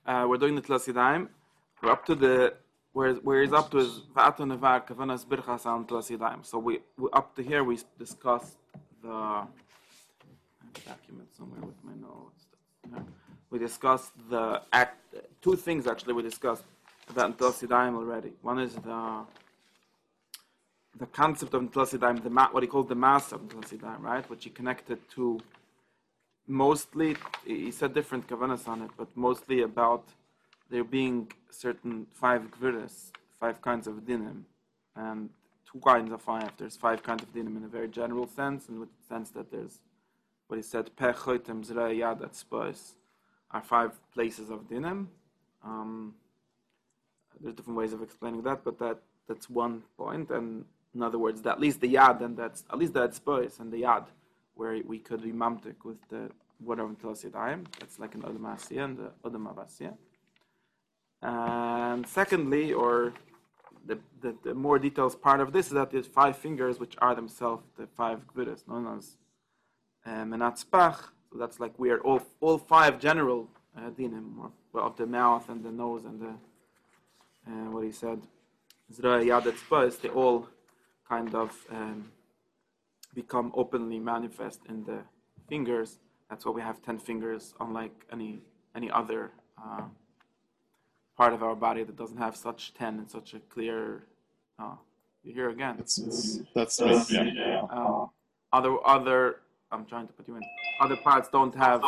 We're doing the Tlas Yadayim. We're up to the where he's up to is Va'atu Nevar Kavanas Birchas Al Tlas Yadayim. So we up to here we discussed the I have a document somewhere with my notes. Yeah. We discussed the two things actually we discussed about Tlas Yadayim already. One is the concept of Tlas Yadayim, what he called the mass of Tlas Yadayim, right? Which he connected to mostly, he said different kavanas on it, but mostly about there being certain 5 gviras, 5 kinds of dinim, and 2 kinds of 5. There's 5 kinds of dinim in a very general sense, and with the sense that there's what he said, pech, choitem, zera, yad, atzpos, are 5 places of dinim. There's different ways of explaining that, but that's one point. And in other words, that at least the yad, and that's at least the atzpos and the yad, where we could be mamtik with the whatever Tlas Yadayim. That's like an Odom Asiyah and the Odom Avasiyah. And secondly, or the more details part of this is that there's 5 fingers, which are themselves the 5 gviras, known as menatzpach. So that's like we are all 5 general dinim, of the mouth and the nose and the what he said, zra yad etzpos, they all kind of become openly manifest in the fingers. That's why we have 10 fingers, unlike any other part of our body that doesn't have such 10 and such a clear. You hear again? That's right. Yeah. Other. I'm trying to put you in. Other parts don't have.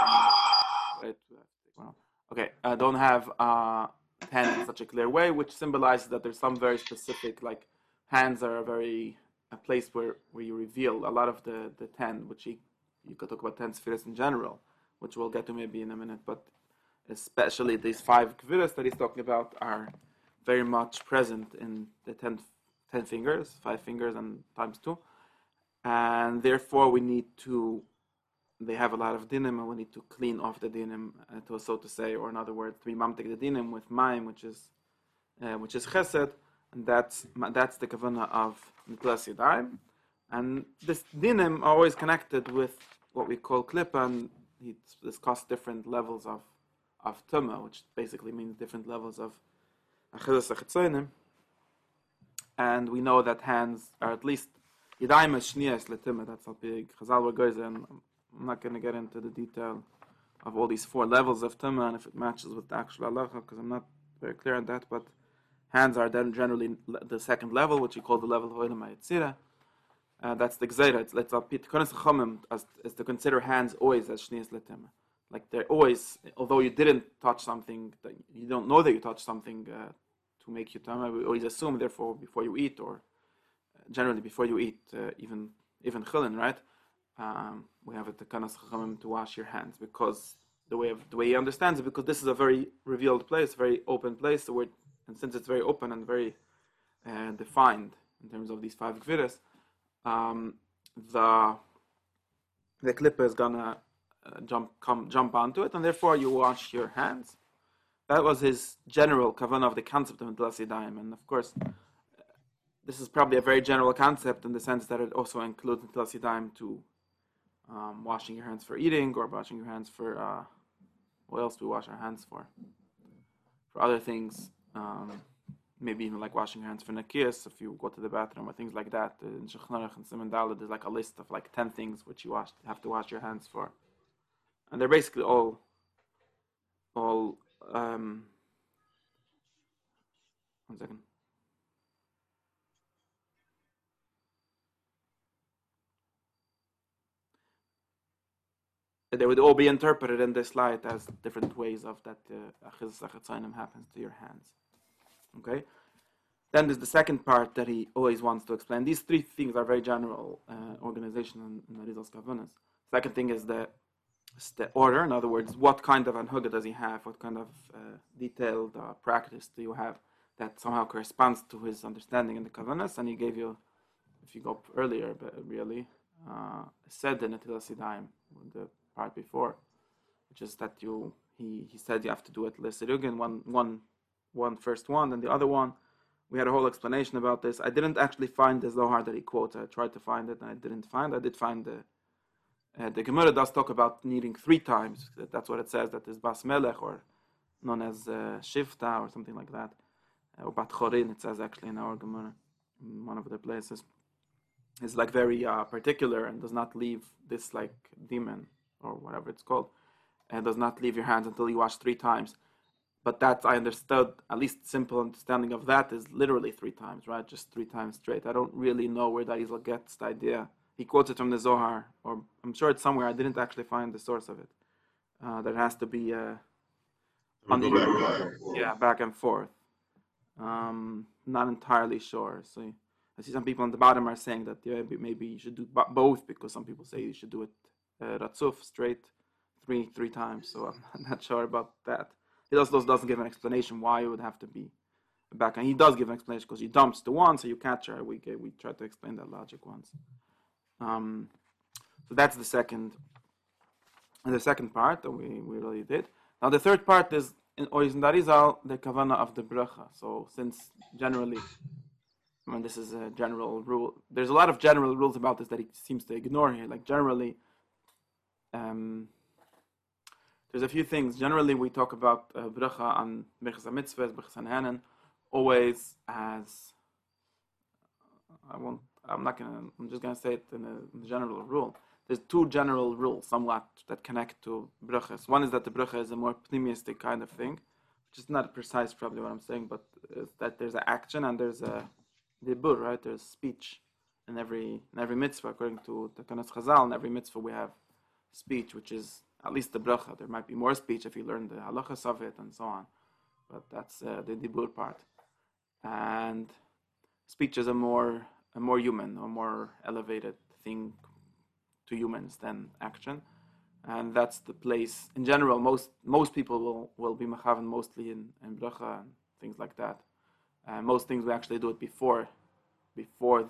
Don't have 10 in such a clear way, which symbolizes that there's some very specific, like hands are a place where you reveal a lot of the 10, which you could talk about 10 spheres in general, which we'll get to maybe in a minute, but especially these 5 kviras that he's talking about are very much present in the 10 fingers, 5 fingers and times 2, and therefore they have a lot of dinim, and we need to clean off the dinim, so to say, or in other words, to be mamtik the dinim with mayim, which is chesed, and that's the kavanah of Tlas Yadayim. And this dinim are always connected with what we call klippa, and he discussed different levels of tumah, which basically means different levels of achilles achitzonim. And we know that hands are at least yadayim es shniyas letumah. That's how big Chazal were goes, and I'm not going to get into the detail of all these 4 levels of tumah and if it matches with the actual halacha, because I'm not very clear on that. But hands are then generally the second level, which we call the level of Olam HaYetzirah. That's the gzeira. Let's repeat. Konas Chachamim is to consider hands always as shniyas letumah. Like they're always, although you didn't touch something, that you don't know that you touched something to make you tumah. We always assume, therefore, before you eat, or generally before you eat, even chilin, right? We have a tekanas chachamim to wash your hands, because the way he understands it, because this is a very revealed place, very open place. And since it's very open and very defined in terms of these 5 gviras, the klippa is gonna jump onto it, and therefore you wash your hands. That was his general kavanah of the concept of Tlas Yadayim, and of course, this is probably a very general concept in the sense that it also includes Tlas Yadayim to washing your hands for eating, or washing your hands for what else do we wash our hands for? For other things, maybe even like washing your hands for nakiyas if you go to the bathroom or things like that. In Shulchan Aruch and Siman Daled, there's like a list of like 10 things which you have to wash your hands for, and they're basically all. One second. They would all be interpreted in this light as different ways of that achilles achitzonim happens to your hands. Okay. Then there's the second part that he always wants to explain. These 3 things are very general organization in Arizal's Kavanas. Second thing is the order. In other words, what kind of anhuga does he have? What kind of detailed practice do you have that somehow corresponds to his understanding in the Kavanas? And he gave you, if you go up earlier, but really, said in Tlas Yadayim, the part before, which is that he said you have to do it l'sirugin, one first one, and the other one. We had a whole explanation about this. I didn't actually find the Zohar that he quotes. I tried to find it, and I didn't find. I did find the Gemara does talk about needing 3 times. That's what it says. That is Bas Melech, or known as Shifta or something like that, or Bat Chorin, it says actually in our Gemara, in one of the places, is like very particular and does not leave this like demon or whatever it's called, and does not leave your hands until you wash 3 times. But that I understood, at least simple understanding of that is literally 3 times, right? Just 3 times straight. I don't really know where Arizal gets the idea. He quotes it from the Zohar, or I'm sure it's somewhere. I didn't actually find the source of it. There has to be back and forth. Not entirely sure. So I see some people on the bottom are saying that maybe you should do both, because some people say you should do it Ratzuf straight three times. So I'm not sure about that. He also doesn't give an explanation why it would have to be back, and he does give an explanation because you dumps the one, so you catch her. We try to explain that logic once. So that's the second part that we really did. Now the third part is in Oiz and Arizal, the kavana of the bracha. So since generally, this is a general rule. There's a lot of general rules about this that he seems to ignore here. Like generally, there's a few things. Generally, we talk about bracha on Birchas HaMitzvahs, Birchas HaNehenen, always as I'm just gonna say it in a general rule. There's 2 general rules, somewhat, that connect to brachas. One is that the bracha is a more pneumistic kind of thing, which is not precise, probably what I'm saying, but that there's an action and there's a dibur, right? There's speech in every mitzvah, according to Takanas Chazal. In every mitzvah we have speech, which is at least the bracha. There might be more speech if you learn the halachas of it and so on, but that's the dibur part. And speech is a more human, or more elevated thing to humans than action, and that's the place. In general, most people will be mechavan mostly in bracha and things like that. Most things we actually do it before the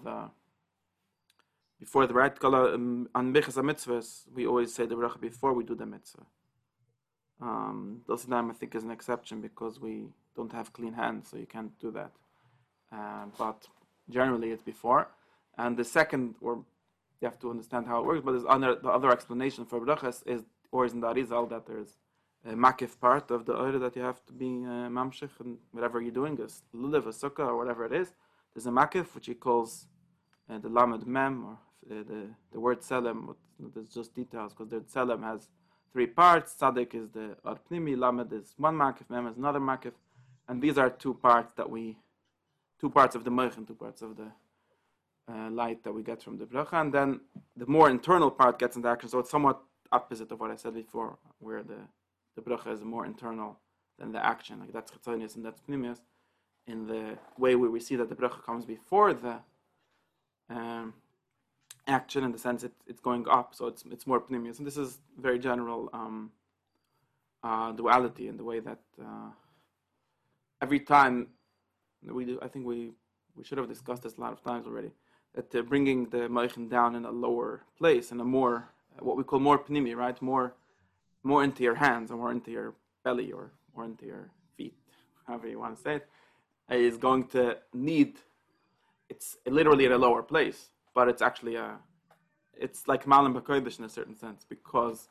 right color. On Birchas HaMitzvahs, we always say the bracha before we do the mitzvah. Dosidam, I think, is an exception because we don't have clean hands, so you can't do that. But generally, it's before. And the second, or you have to understand how it works, but the other explanation for brachas is, or is in the Arizal, that there's a makif part of the oire that you have to be mamshich, and whatever you're doing, a lulav, a sukkah, or whatever it is, there's a makif, which he calls the lamed mem, or the word selem. There's just details, because the selem has 3 parts. Tzaddik is the ar pnimi, lamed is one makif, mem is another makif, and these are 2 parts of the moich and 2 parts of the light that we get from the bracha, and then the more internal part gets into action. So it's somewhat opposite of what I said before, where the bracha is more internal than the action. Like that's chitzonius and that's pnimius. In the way where we see that the bracha comes before the action, in the sense it's going up, so it's more pnimius. And this is very general duality in the way that every time we do, I think we should have discussed this a lot of times already, that bringing the moichin down in a lower place, in a more, what we call more pnimi, right? More into your hands, or more into your belly, or more into your feet, however you want to say it, is going to need, it's literally at a lower place, but it's actually it's like malam b'kodesh in a certain sense, because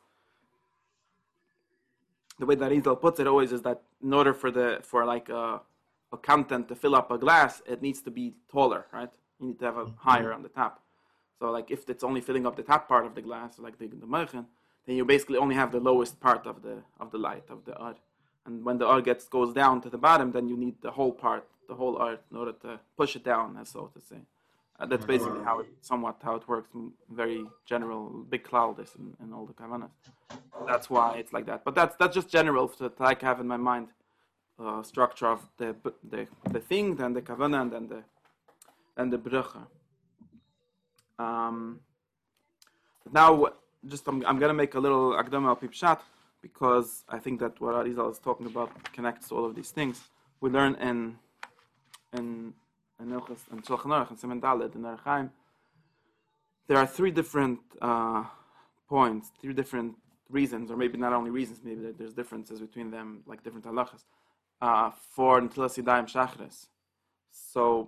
the way that Rizal puts it always is that in order for a content to fill up a glass, it needs to be taller, right? You need to have a higher on the top. So like if it's only filling up the top part of the glass, like the moichin, then you basically only have the lowest part of the light, of the ar. And when the ar goes down to the bottom, then you need the whole part, the whole ar, in order to push it down, as so to say. That's basically how it works. Very general, big cloud is in all the kavanas. That's why it's like that. But that's just general that I have in my mind. Structure of the thing, then the kavana, and the bracha. Now, just I'm going to make a little akdama al pipshat, because I think that what Arizal is talking about connects to all of these things. We learn in Shulchan Aruch and Siman Daled in Orach Chaim, there are 3 different points, 3 different reasons, or maybe not only reasons, maybe there's differences between them, like different halachas, for Netilas Yadayim Shachris. So,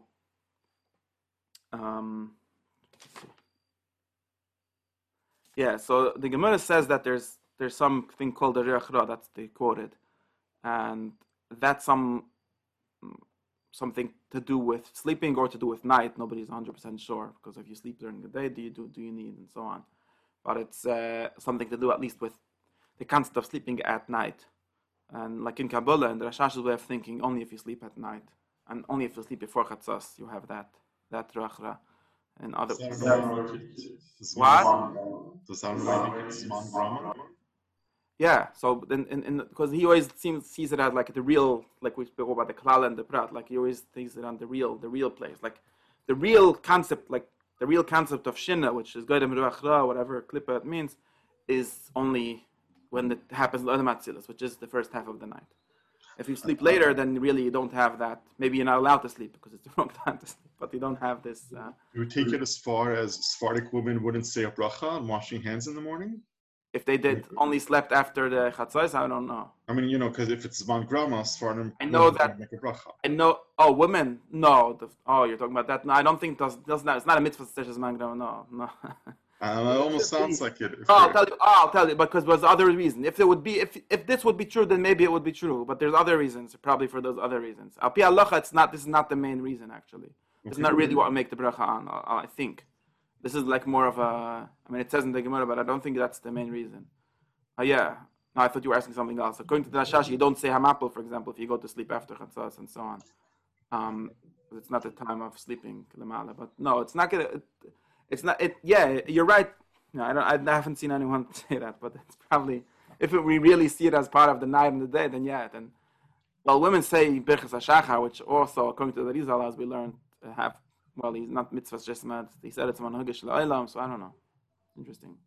so the Gemara says that there's something called the Riach Ra, that's they quoted, and that's something to do with sleeping or to do with night. Nobody's 100% sure, because if you sleep during the day, do you need, and so on. But it's something to do at least with the concept of sleeping at night. And like in Kabbalah and the Rashash's way of thinking, only if you sleep at night, and only if you sleep before Chatzos, you have that rachra. And other what? What? Does that relate to Zman Grama? Yeah, so because he always sees it as like the real, like we spoke about the klal and the prat, like he always thinks it on the real place, like the real concept of Shina, which is Goydem Ruach Ra, whatever Klippa it means, is only when it happens in Adam Atzilus, which is the first half of the night. If you sleep later, then really you don't have that. Maybe you're not allowed to sleep because it's the wrong time to sleep, but you don't have this. You would take it as far as Sephardic women wouldn't say a bracha on washing hands in the morning? If they did only slept after the Chatzos, I don't know. I mean, because if it's Zman Grama, Sephardim I know that. make a bracha. I know. Oh, women? No. You're talking about that? No, I don't think does not. It's not a mitzvah to say Zman Grama. No. It almost sounds like it. I'll tell you, because there's other reason. If this would be true, then maybe it would be true. But there's other reasons, probably for those other reasons. Al pi halacha, this is not the main reason actually. It's not really what we make the bracha on. I think this is like more of a. I mean, it says in the Gemara, but I don't think that's the main reason. Yeah. No, I thought you were asking something else. According to the Rashash, you don't say hamapel, for example, if you go to sleep after chatzos and so on. It's not the time of sleeping lemala. But no, it's not gonna. It's not. Yeah, you're right. No, I haven't seen anyone say that, but it's probably if we really see it as part of the night and the day, then yeah. Then, well, women say birchas hashachar, which also, according to the Rizal, as we learned, have. Well, he's not mitzvahs just mad. He said it's manhagish la'olam, so I don't know. Interesting.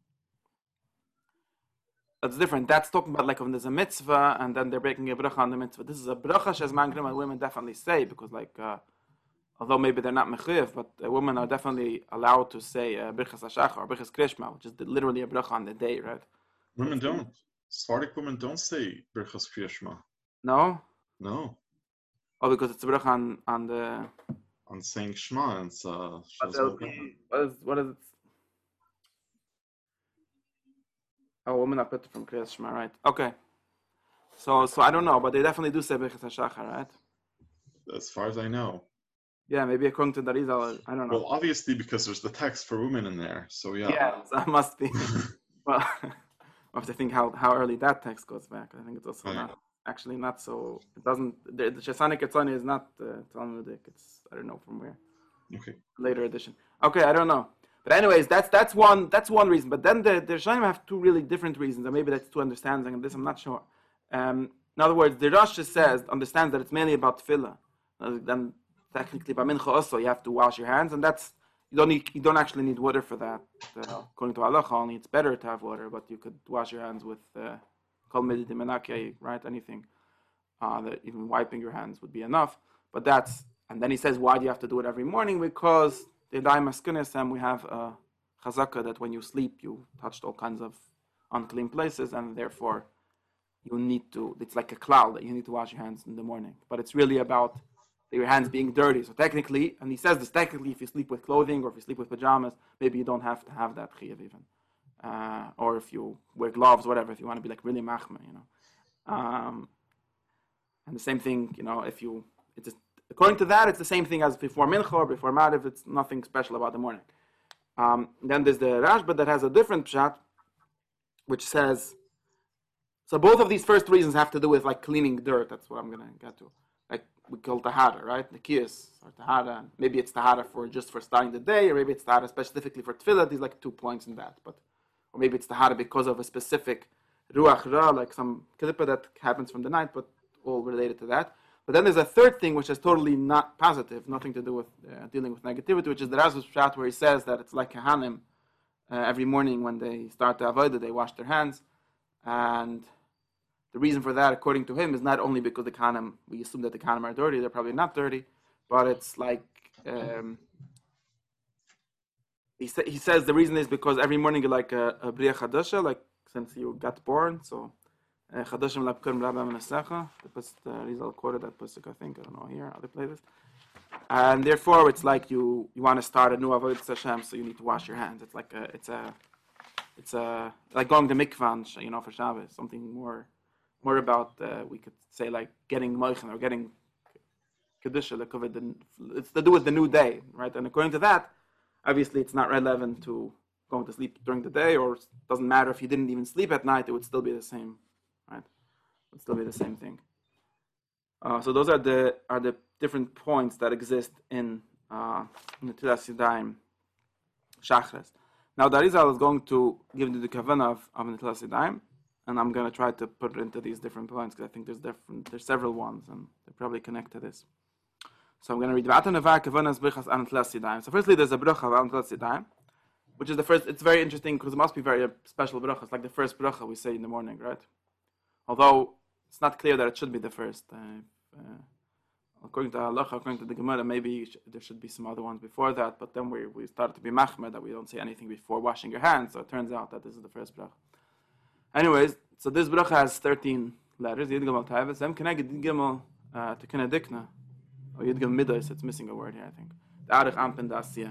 That's different. That's talking about like when there's a mitzvah and then they're breaking a bracha on the mitzvah. This is a bracha shezman grima. Women definitely say, because although maybe they're not mechuyev, but women are definitely allowed to say birchas hashachar or birchas krishma, which is literally a bracha on the day, right? Women don't. Sephardic women don't say birchas kriyashma. No. No. Oh, because it's a bracha on the. On saying Shema, and what is it? Oh, women are put from Kriyas Shema, right? Okay. So I don't know, but they definitely do say Birchas HaShachar, right? As far as I know. Yeah, maybe according to the Rizal, I don't know. Well, obviously because there's the text for women in there, so yeah. Yeah, so it must be. Well, I have to think how early that text goes back. I think it's also not so. It doesn't. The Shesani Ketzani is not Talmudic. It's I don't know from where. Okay. Later edition. Okay, I don't know. But anyways, that's one reason. But then the Rishonim have two really different reasons, and maybe that's two understandings of this. I'm not sure. In other words, the Rosh understands that it's mainly about tefillah. Then technically, by mincha also, you have to wash your hands, and that's you don't actually need water for that. According to halacha, only it's better to have water, but you could wash your hands with kol midid menake, right? Anything, that even wiping your hands would be enough. But and then he says, why do you have to do it every morning? Because the daim askunis, we have a chazaka that when you sleep, you touched all kinds of unclean places, and therefore you need to. It's like a cloud that you need to wash your hands in the morning. But it's really about your hands being dirty. So technically, and he says this technically, if you sleep with clothing or if you sleep with pajamas, maybe you don't have to have that chiyuv even, or if you wear gloves, whatever. If you want to be like really machmir, and the same thing, if you according to that, it's the same thing as before mincha or before mariv. It's nothing special about the morning. Then there's the Rashba that has a different pshat, which says, so both of these first reasons have to do with like cleaning dirt. That's what I'm going to get to. Like we call tahara, right? The kiyas or tahara. Maybe it's tahara just for starting the day, or maybe it's tahara specifically for tefillah. There's like 2 points in that. Or maybe it's tahara because of a specific ruach ra, like some klippa that happens from the night, but all related to that. But then there's a third thing which is totally not positive, nothing to do with dealing with negativity, which is the Rashba's pshat, where he says that it's like kahanim. Every morning when they start the avodah, they wash their hands. And the reason for that, according to him, is not only because the kahanim, we assume that the kahanim are dirty, they're probably not dirty, but it's like, he says the reason is because every morning you're like a bria chadasha, like since you got born, so Chadashim Labkurim Rabba Menasecha. The Rizal quoted that pasuk, I think. I don't know here, other places. And therefore, it's like you want to start a new avodah Hashem, so you need to wash your hands. It's like like going to mikvan, for Shabbos, something more more about we could say like getting moichen or getting kedusha lekovid. It's to do with the new day, right? And according to that, obviously it's not relevant to going to sleep during the day, or it doesn't matter if you didn't even sleep at night; it would still be the same, right? It would still be the same thing. So those are the different points that exist in Netilas Yadayim Shachres. Now, the Arizal is going to give you the kavanah of Netilas Yadayim, and I'm going to try to put it into these different points because I think there's several ones, and they probably connect to this. So I'm going to read V'atan Neva Kavanas Brichas An Netilas Yadayim. So firstly, there's a bracha of Netilas Yadayim, which is the first. It's very interesting because it must be very special bracha. It's like the first bracha we say in the morning, right? Although it's not clear that it should be the first. According to halacha, according to the Gemara, maybe there should be some other ones before that. But then we started to be machmer that we don't say anything before washing your hands. So it turns out that this is the first bracha. Anyways, so this bracha has 13 letters. Yid Gimel Taiva. Zem Keneged Yid Gimel Tekene Dikna. Or Yid Gimel Midos. It's missing a word here, I think. The Arich Ampen Da Asiyah.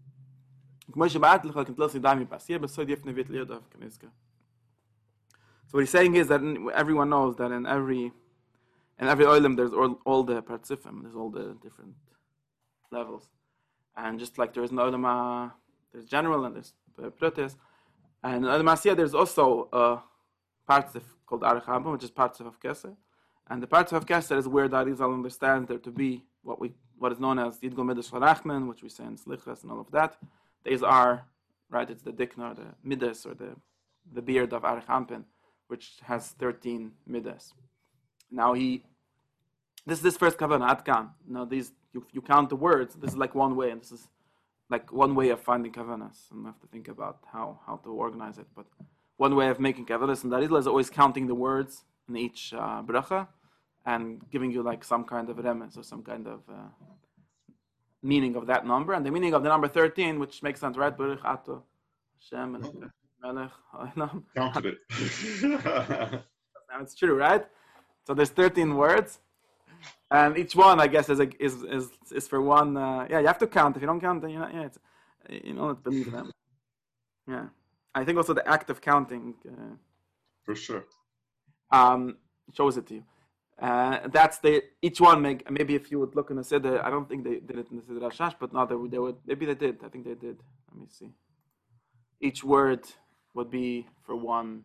So what he's saying is that everyone knows that in every oilam there's all the partzifim, there's all the different levels, and just like there's an oilam, there's general and there's pratis, and in oilam asiyah there's also a partzif called arich haba, which is partzif of keser, and the partzif of keser is where the Arizal understands there to be what is known as yidgol midas sharachman, which we say in slichas and all of that. These are right. It's the dikna, the midas, or the beard of arich ampen, which has 13 midas. Now this is this first kavanah, atkan. Now these, you count the words. This is like one way, and this is like one way of finding kavanas. And I have to think about how to organize it. But one way of making kavanas, and that is always counting the words in each bracha, and giving you like some kind of remes or some kind of meaning of that number. And the meaning of the number 13, which makes sense, right? Baruch Ato Hashem Melech Haolam. Counted it. Now it's true, right? So there's 13 words, and each one, I guess, is for one. You have to count. If you don't count, then you don't believe them. Yeah, I think also the act of counting For sure. shows it to you. That's each one maybe if you would look in the Siddur, I don't think they did it in the Siddur Rashash, but no, they would, maybe they did. I think they did. Let me see. Each word would be for one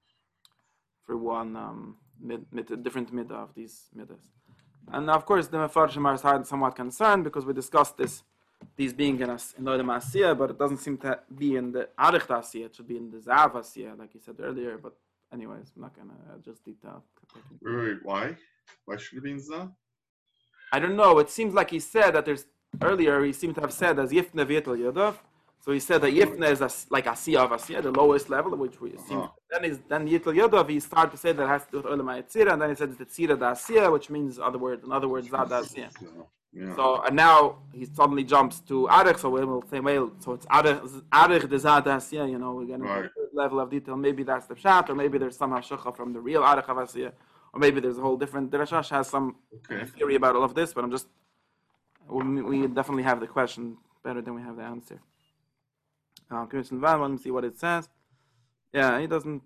different midah of these middas. And of course, the Mefarshim are somewhat concerned because we discussed these being in Olam Asiyah, but it doesn't seem to be in the Arich Asiyah. It should be in the Zav Asiyah, like you said earlier. But anyways, I'm not gonna just detail. Wait, why? Why should it be in Zav? I don't know. It seems like he said that earlier he seemed to have said as Yifne V'Yetel Yodov. So he said that Yifne is like Asiyah of Asiyah, the lowest level, which we see. Then Yitel Yodov, he started to say that it has to do with Olam HaYetzirah, and then he said it's Tzira da Asiyah, which means, in other words, Zad da Asiyah. Yeah. So, and now he suddenly jumps to Arich, so we'll say, well, so it's Arich de Zad da Asiyah, we're getting to a level of detail. Maybe that's the Pshat, or maybe there's some Hashukha from the real Arich of Asiyah, or maybe there's a whole different, the Rashash has some theory about all of this, but we definitely have the question better than we have the answer. Let me see what it says. Yeah, he doesn't.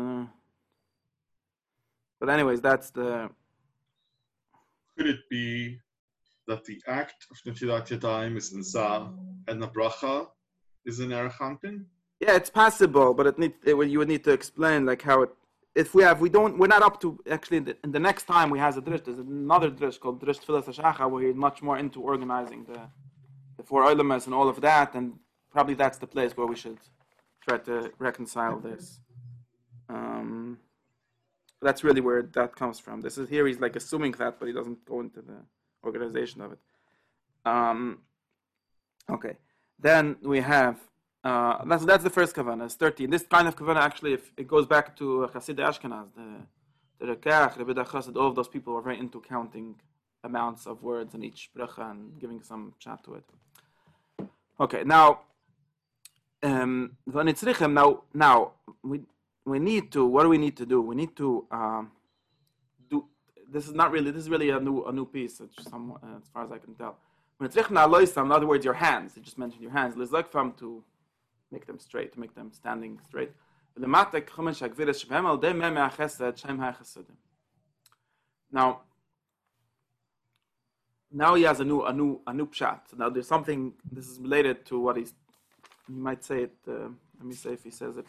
But anyways, that's the. Could it be that the act of Netilat Yadayim is in Zav and the bracha is in Erech Anpin? Yeah, it's possible, but you would need to explain like how it. If we're not up to actually in the next time we has a drish. There's another drish called Drish Tfilas Hashacha where he's much more into organizing the four elements and all of that, and probably that's the place where we should try to reconcile this. That's really where that comes from. This is here he's like assuming that, but he doesn't go into the organization of it. Okay, then we have that's the first kavanah. It's 13. This kind of kavanah actually, if it goes back to Hasidei Ashkenaz, the Rekach, the Bidach Chassid, all of those people were very into counting amounts of words in each bracha and giving some chat to it. Okay, now. Now we need to. What do we need to do? We need to do. This is really a new piece. It's as far as I can tell. In other words, your hands. You just mentioned your hands. To make them straight, to make them standing straight. Now he has a new pshat. Now there's something. This is related to what he might say it. Let me say if he says it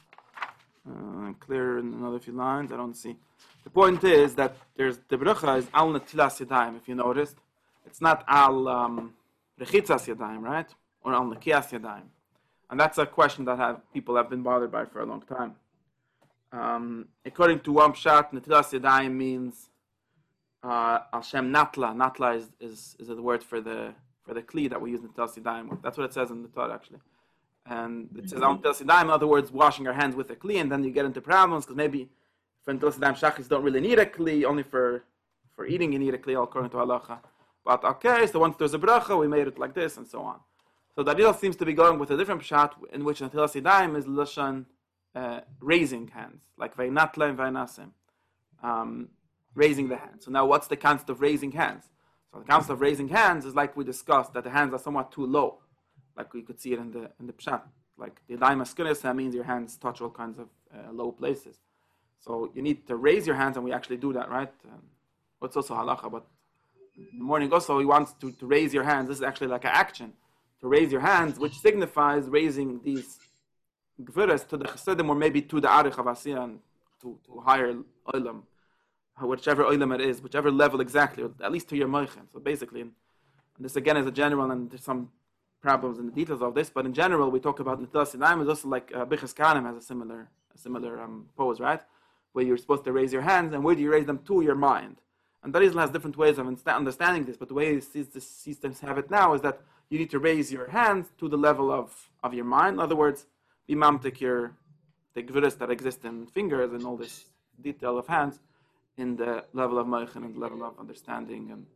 clear in another few lines. I don't see. The point is that there's the bracha is al netilas yadayim. If you noticed, it's not al rechitzas yadayim, right? Or al nekias yadayim, and that's a question that people have been bothered by for a long time. According to one pshat, netilas yadayim means al shem natla. Natla is the word for the kli that we use in netilas yadayim with. That's what it says in the Torah actually. And it says al netilas yadayim, in other words, washing our hands with a kli, and then you get into problems because maybe for netilas yadayim shachis don't really need a kli, only for eating you need a kli according to halacha. But okay, so once there's a bracha, we made it like this and so on. So the Arizal seems to be going with a different pshat in which netilas yadayim is lashon raising hands, like vaynatle and vaynasim, raising the hands. So now what's the concept of raising hands? So the concept of raising hands is like we discussed, that the hands are somewhat too low, like we could see it in the pshat. Like the yadayim askunis, that means your hands touch all kinds of low places. So you need to raise your hands, and we actually do that, right? What's also halacha, but in the morning also he wants to raise your hands. This is actually like an action, to raise your hands, which signifies raising these gvuras to the chesedim, or maybe to the arich of asiyah, and to higher olam, whichever olam it is, whichever level exactly, or at least to your moichin. So basically, and this again is a general, and there's some problems in the details of this, but in general we talk about netilas yadayim is also like Bichas Kanim has a similar pose, right? Where you're supposed to raise your hands, and where do you raise them? To your mind. And Arizal has different ways of understanding this, but the way he sees the systems have it now is that you need to raise your hands to the level of your mind. In other words, be mamtik the gvuras that exist in fingers and all this detail of hands in the level of moichin and the level of understanding, and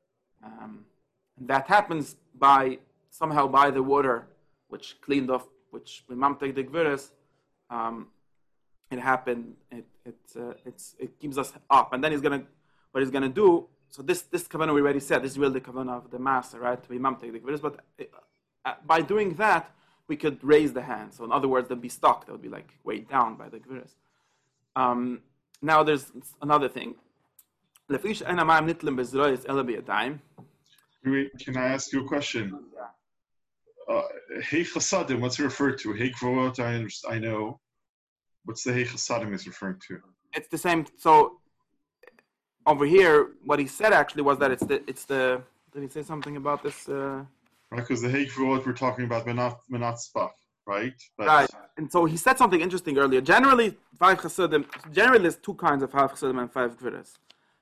that happens somehow by the water which cleaned off, which we mamtik the gvuras. It happened. It keeps us up, and then what he's gonna do. So this kavanah we already said. This is really the kavanah of the master, right? To be mamtik the gvuras, but by doing that, we could raise the hands. So in other words, they'd be stuck. They would be like weighed down by the gvuras. Now there's another thing. Can I ask you a question? Hey chasadim, what's it referred to? Hey kvot, I know. What's the hey chasadim is referring to? It's the same. So over here, what he said actually was that it's the. Did he say something about this? Right, because the hey kvot we're talking about menat spach, right? Right. And so he said something interesting earlier. Generally, there's two kinds of five chasadim and five gvuras.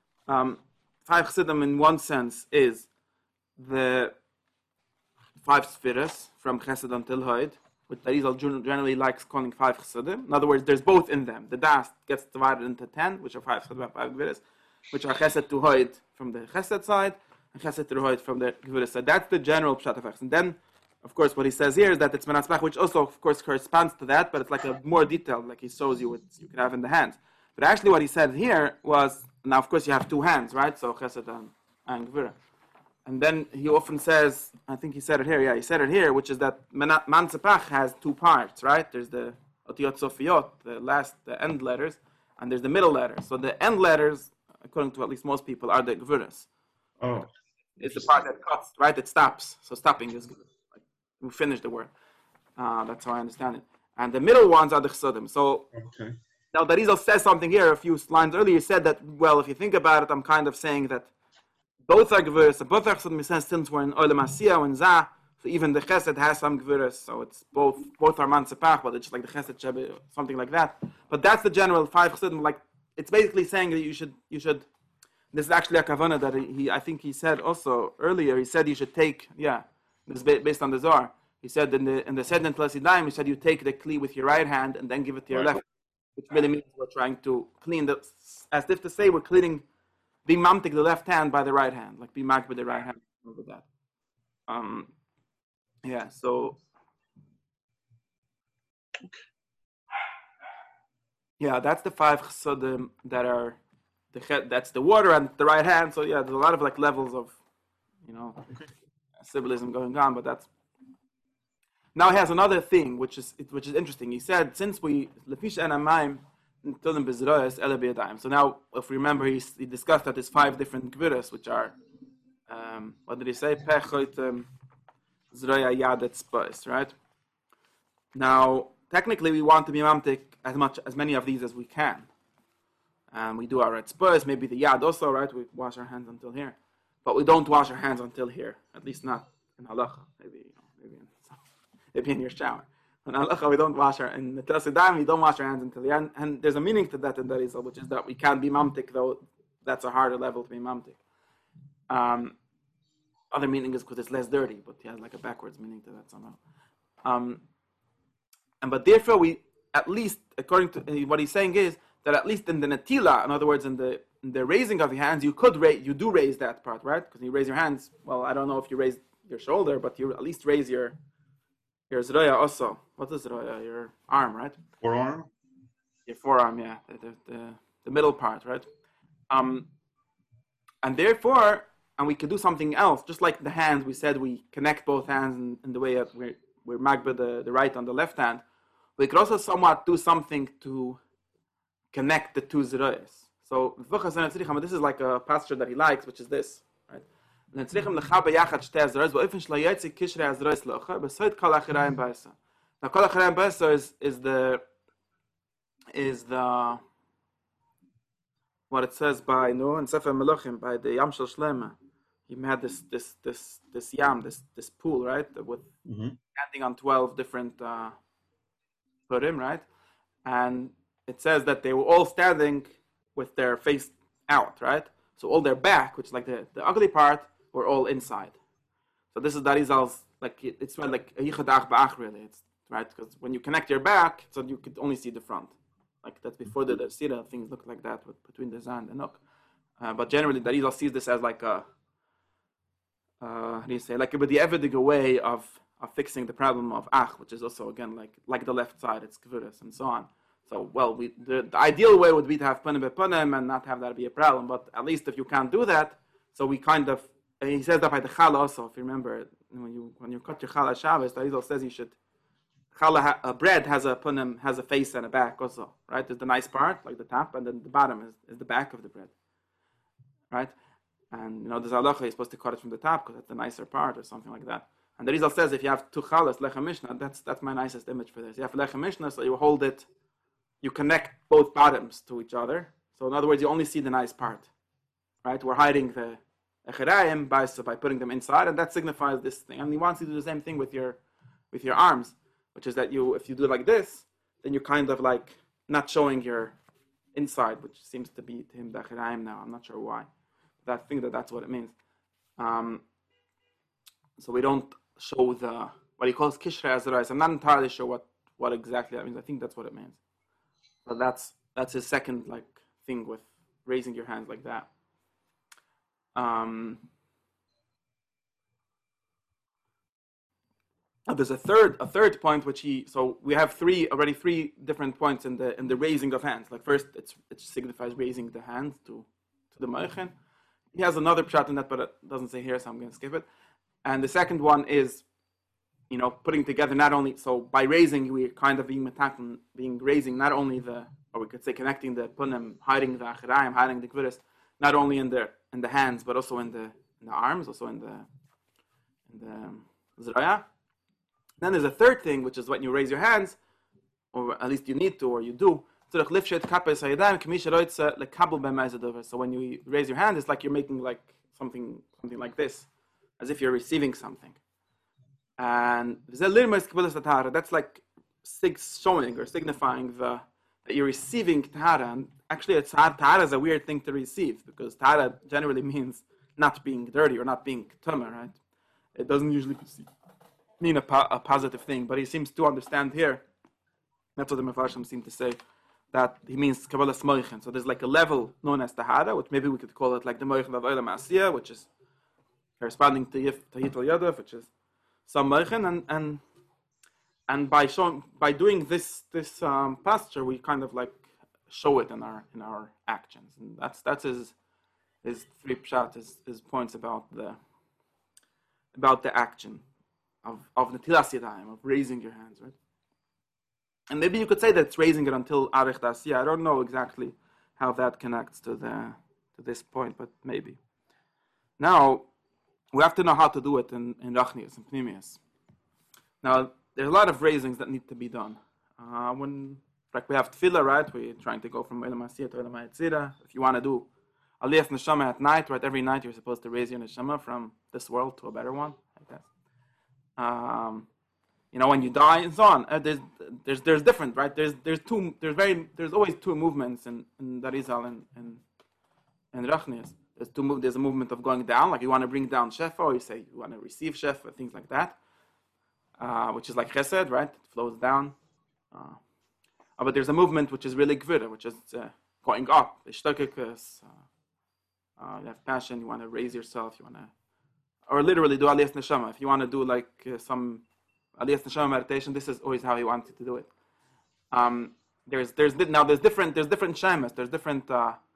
Five chasadim in one sense is the five spheres from chesed until hoid, which Arizal generally likes calling five chasadim. In other words, there's both in them. The das gets divided into 10, which are five chasadim and five gvuras, which are chesed to hoid from the chesed side, and chesed to hoid from the gvuras side. That's the general pshat of chesed. And then, of course, what he says here is that it's menat spach, which also, of course, corresponds to that, but it's like a more detailed, like he shows you what you can have in the hands. But actually, what he said here was, now, of course, you have two hands, right? So chesed and gvura. And then he often says, I think he said it here, he said it here, which is that Mansepach has two parts, right? There's the Otiyot Sofiyot, the end letters, and there's the middle letters. So the end letters, according to at least most people, are the Gvuras. Oh. It's the part that cuts, right? It stops. So stopping is good. Like, we finish the word. That's how I understand it. And the middle ones are the Chesudim. So okay. Now the Arizal says something here a few lines earlier. He said that, well, if you think about it, I'm kind of saying that both are Gvuras, and both are Chesudim, in a sense, since we're in Olam Asiyah and Zah, so even the Chesed has some Gvuras, so it's both are Mansepach, but it's just like the Chesed Shebe, something like that. But that's the general five Chesudim, like, it's basically saying that you should, this is actually a kavanah that I think he said also earlier, he said you should take, this is based on the Zohar, he said in the Sed and Tlasidayim, he said you take the Kli with your right hand and then give it to your left, which really means we're trying to clean as if to say we're cleaning, being mamtik the left hand by the right hand, like be marked with the right hand over that. So that's the five chesudim that are that's the water and the right hand. So there's a lot of like levels of symbolism going on, but that's Now he has another thing which is interesting. He said since we lefisha anamayim tolim bezroyas ele biyadayim. So now if we remember he discussed that there's 5 different gviras which are what did he say? Pechoitem zroya yadet spos, right? Now technically we want to be mamtik as many of these as we can. We do our spurs, maybe the yad also, right? We wash our hands until here, but we don't wash our hands until here. At least not in halacha. Maybe in your shower. In halacha, we don't wash our. In the Tasidim, we don't wash our hands until here. And there's a meaning to that in the Rizal, which is that we can't be mamtik, though that's a harder level to be mamtik. Other meaning is because it's less dirty, but he has like a backwards meaning to that somehow. But therefore, we at least, according to what he's saying, is that at least in the netila, in other words, in the raising of your hands, you do raise that part, right? Because you raise your hands. Well, I don't know if you raise your shoulder, but you at least raise your zroya also. What is zroya? Your arm, right? Forearm. Your forearm, yeah, the middle part, right? And therefore, and we could do something else, just like the hands. We said we connect both hands in the way that we're magba the right on the left hand. We could also somewhat do something to connect the 2 zroyas. So this is like a pasture that he likes, which is this, right? Now kol achirayim ba'asa is the what it says by in Sefer Melachim by the Yam Shel Shlema. He had this yam, this pool, right, with standing on 12 different purim, right? And it says that they were all standing with their face out, right? So all their back, which is like the ugly part, were all inside. So this is Darizal's, like it's like a yichadach ba'ach really, it's right, because when you connect your back, so you could only see the front. Like that's before the Sira, things look like that between the Zan and the Nuk. But generally, Darizal sees this as like a how do you say, like a the everyday way of fixing the problem of ach, which is also again like the left side, it's kvuras and so on. So well, the ideal way would be to have punim bepunim and not have that be a problem. But at least if you can't do that, so we kind of he says that by the challah also. If you remember when you cut your challah Shabbos, Darizal says you should challah bread has a punim, has a face and a back also, right? There's the nice part like the top, and then the bottom is the back of the bread, right? And there's halacha you're supposed to cut it from the top because that's the nicer part or something like that. And the Rizal says if you have 2 chalas lechem mishnah, that's my nicest image for this. You have lechem mishnah, so you hold it, you connect both bottoms to each other. So in other words, you only see the nice part, right? We're hiding the echirayim by putting them inside, and that signifies this thing. And he wants you to do the same thing with your arms, which is that if you do it like this, then you're kind of like not showing your inside, which seems to be to him the echirayim now. I'm not sure why. I think that's what it means. So we don't show what he calls kishrei azrais. I'm not entirely sure what exactly that means. I think that's what it means. But that's his second thing with raising your hands like that. There's a third point which so we have already three different points in the raising of hands. Like first it signifies raising the hands to the moichen. He has another pshat in that, but it doesn't say here, so I'm going to skip it. And the second one is, putting together not only, so by raising, we're kind of being raising not only or we could say connecting the punim, hiding the achirayim, hiding the kviris, not only in the hands, but also in the arms, also in the zraya. Then there's a third thing, which is when you raise your hands, or at least you need to, or you do. So when you raise your hand, it's like you're making something like this, as if you're receiving something. And that's like showing or signifying that you're receiving tahara. And actually, tahara is a weird thing to receive because tahara generally means not being dirty or not being tumah, right? It doesn't usually mean a positive thing, but he seems to understand here. That's what the Mefarshim seem to say, that he means Kabbalah Smoichen. So there's a level known as Tahara, which maybe we could call it like the Moichen of Olam Asiyah, which is corresponding to Tahit al Yadav, which is some Moichen, and by doing this posture, we kind of show it in our actions, and that's his three pshat, his points about the action. of netilas yadayim, of raising your hands, right? And maybe you could say that it's raising it until arich dasiyah. I don't know exactly how that connects to this point, but maybe. Now we have to know how to do it in rachnius and pnimius. Now there's a lot of raisings that need to be done. When like we have tefillah, right? We're trying to go from Olam Asiyah to Olam Hayetzirah. If you want to do Aliyah Neshama at night, right? Every night you're supposed to raise your Neshama from this world to a better one, I guess. When you die and so on. There's different, right? There's always two movements in Darizal and Rachnias. There's a movement of going down, like you want to bring down Shefa, or you say you want to receive Shefa, things like that, which is like Chesed, right? It flows down. But there's a movement which is really Gvira, which is going up. You have passion, you want to raise yourself, or literally do Aliyas Neshama. If you want to do like some Aliyas Neshama meditation, this is always how he wants you to do it. There's different shemes, there's different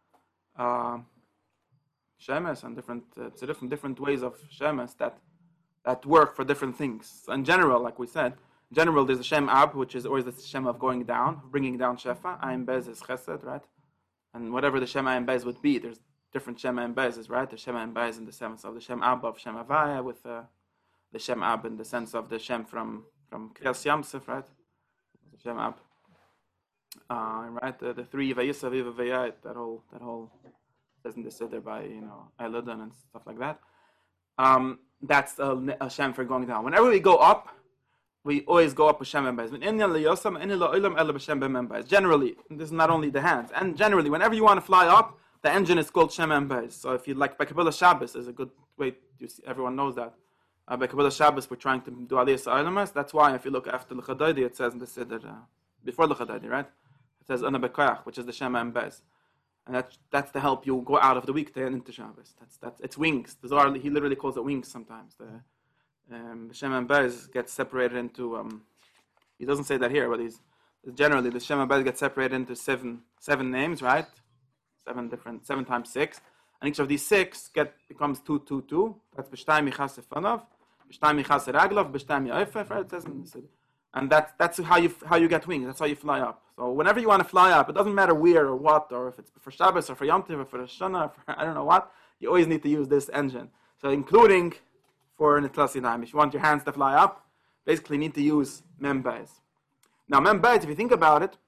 shemes and different ways of shemes that work for different things. So in general, like we said, there's a Shem Ab, which is always the Shem of going down, bringing down Shefa. Ayin Bez is Chesed, right? And whatever the Shem Ayin Bez would be, there's different Shem Ayin Bezes, right? The Shem Ayin Bez in the sense of the Shem Ab of Shem Havaya, with the Shem Ab in the sense of the Shem from Kriyas Yamsef, right? The Shem Ab. Right? The three Vayisa, Viva Vayait, that whole says in the Siddur by, Eiludan and stuff like that. That's a Shem for going down. Whenever we go up, we always go up with Shem and Bez. Generally, this is not only the hands. And generally, whenever you want to fly up, the engine is called Shem and Bez. So if you like, by Kabbalah Shabbos is a good way, everyone knows that. By Kabbalah Shabbos, we're trying to do Aliyas Ha'olamas. That's why, if you look after L'Chadaydi, it says in the Siddur, before L'Chadaydi, right? It says Ana Bekoyach, which is the Shem and Bez. And that's to help you go out of the weekday and into Shabbos. It's wings. The Zohar, he literally calls it wings sometimes. The Shem and Bez gets separated into, he doesn't say that here, but generally the Shem and Bez gets separated into seven names, right? Seven times 6. And each of these 6 becomes 2, 2, 2. That's B'shtayim Yichas Efanav, B'shtayim Yichas Eraglav, B'shtayim Ya'efef, right? It says in the Siddur. And that's how you get wings. That's how you fly up. So whenever you want to fly up, it doesn't matter where or what, or if it's for Shabbos or for Yom Tov or for Shana or for I don't know what, you always need to use this engine. So including for Netilas Yadayim. If you want your hands to fly up, basically you need to use Mem Beis. Now Mem Beis, if you think about it,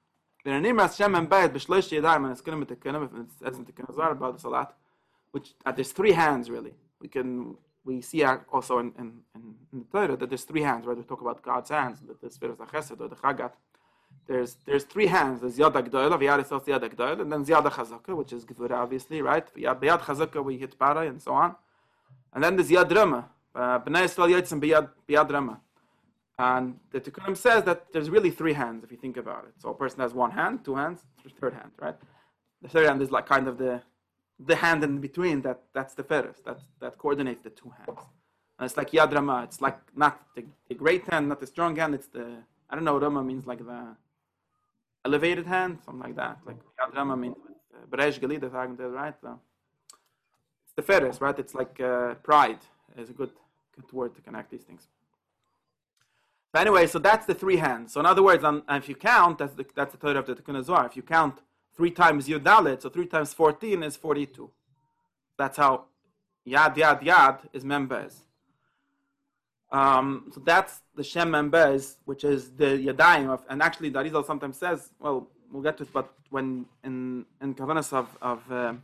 about this a lot, which there's 3 hands really. We see also in the Torah that there's 3 hands, right? We talk about God's hands, the Spirit of Chesed or the Chagat. There's 3 hands. There's Yad HaGdolah, V'yad Esot Yad HaGdolah, and then Yad HaChazaka, which is Gevurah, obviously, right? B'yad Chazaka we hit Para and so on. And then there's Yad Rama. B'nai Yisrael Yotzim B'yad Rama. And the Tikkunim says that there's really 3 hands if you think about it. So a person has 1 hand, 2 hands, 3rd hand, right? The 3rd hand is like kind of the hand in between that's the feres, that coordinates the 2 hands. And it's like Yad Rama. It's like not the great hand, not the strong hand. It's I don't know, Rama means like the elevated hand, something like that. Like Yad Rama means Beresh Galida, right? So it's the feres, right? It's like pride is a good word to connect these things. So anyway, so that's the 3 hands. So in other words, if you count, that's the Torah of the Tikkun Zohar. If you count 3 times Yud Dalet, so 3 times 14 is 42. That's how Yad is Mem Beis. So that's the Shem Mem Beis, which is the Yadayim of, and actually the Arizal sometimes says, well, we'll get to it, but when in Kavanas of